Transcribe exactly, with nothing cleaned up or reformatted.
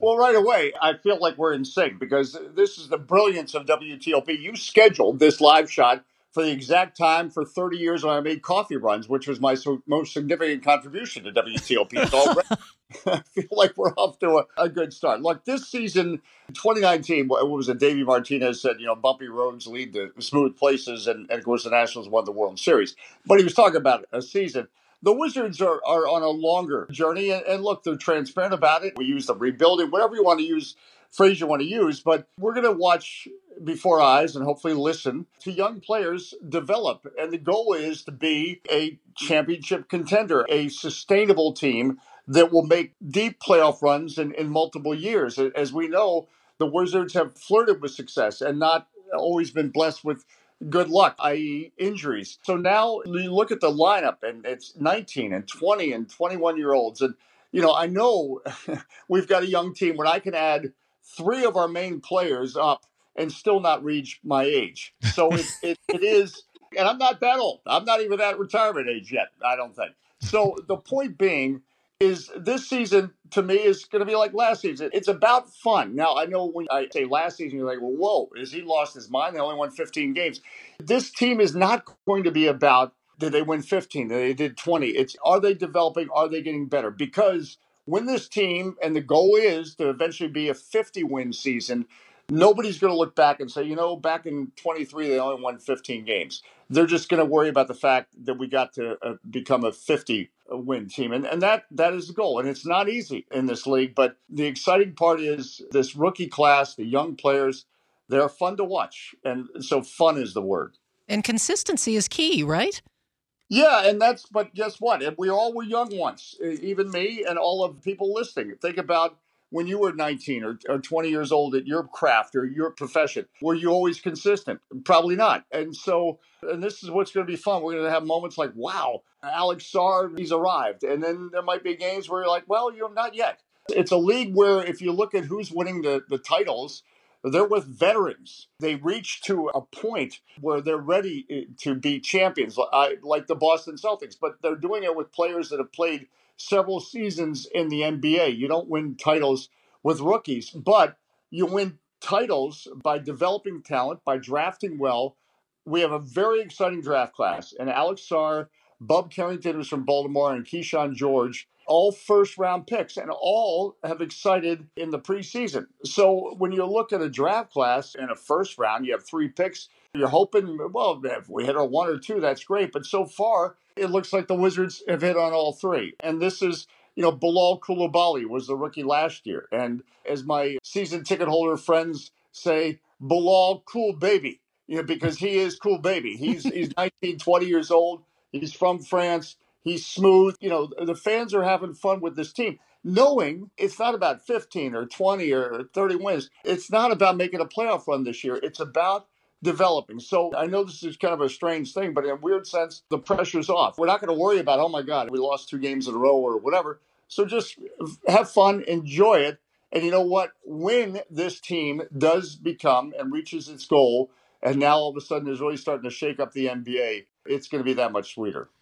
Well, right away, I feel like we're in sync because this is the brilliance of W T O P. You scheduled this live shot for the exact time for thirty years when I made coffee runs, which was my so, most significant contribution to W T O P. So already, I feel like we're off to a, a good start. Look, this season, twenty nineteen, what was it? Davey Martinez said, you know, bumpy roads lead to smooth places. And, and of course, the Nationals won the World Series. But he was talking about a season. The Wizards are, are on a longer journey. And, and look, they're transparent about it. We use the rebuilding, whatever you want to use, phrase you want to use. But we're going to watch before eyes and hopefully listen to young players develop. And the goal is to be a championship contender, a sustainable team that will make deep playoff runs in, in multiple years. As we know, the Wizards have flirted with success and not always been blessed with good luck, that is injuries. So now you look at the lineup and it's nineteen and twenty and twenty-one year olds. And, you know, I know we've got a young team when I can add three of our main players up and still not reach my age. So it, it, it is, and I'm not that old. I'm not even that retirement age yet, I don't think. So the point being is this season to me is going to be like last season. It's about fun. Now, I know when I say last season, you're like, well, whoa, has he lost his mind? They only won fifteen games. This team is not going to be about, did they win fifteen? Did they did twenty? It's, are they developing? Are they getting better? Because when this team, and the goal is to eventually be a fifty win season, nobody's going to look back and say, you know, back in twenty-three, they only won fifteen games. They're just going to worry about the fact that we got to uh, become a fifty win team. And, and that that is the goal. And it's not easy in this league. But the exciting part is this rookie class, the young players, they're fun to watch. And so fun is the word. And consistency is key, right? Yeah, and that's, but guess what? We all were young once, even me and all of the people listening. Think about when you were nineteen or, or twenty years old at your craft or your profession. Were you always consistent? Probably not. And so, and this is what's going to be fun. We're going to have moments like, wow, Alex Sarr, he's arrived. And then there might be games where you're like, well, you're not yet. It's a league where if you look at who's winning the, the titles, they're with veterans. They reach to a point where they're ready to be champions, like the Boston Celtics, but they're doing it with players that have played several seasons in the N B A. You don't win titles with rookies, but you win titles by developing talent, by drafting well. We have a very exciting draft class, and Alex Sarr, Bub Carrington, who's from Baltimore, and Keyshawn George, all first-round picks, and all have excited in the preseason. So when you look at a draft class in a first round, you have three picks. You're hoping, well, if we hit a one or two, that's great. But so far, it looks like the Wizards have hit on all three. And this is, you know, Bilal Coulibaly was the rookie last year. And as my season ticket holder friends say, Bilal Cool Baby, you know, because he is Cool Baby. He's, he's nineteen, twenty years old. He's from France. He's smooth. You know, the fans are having fun with this team, knowing it's not about fifteen or twenty or thirty wins. It's not about making a playoff run this year. It's about developing. So I know this is kind of a strange thing, but in a weird sense, the pressure's off. We're not going to worry about, oh my God, we lost two games in a row or whatever. So just have fun, enjoy it. And you know what? When this team does become and reaches its goal, and now all of a sudden is really starting to shake up the N B A, it's going to be that much sweeter.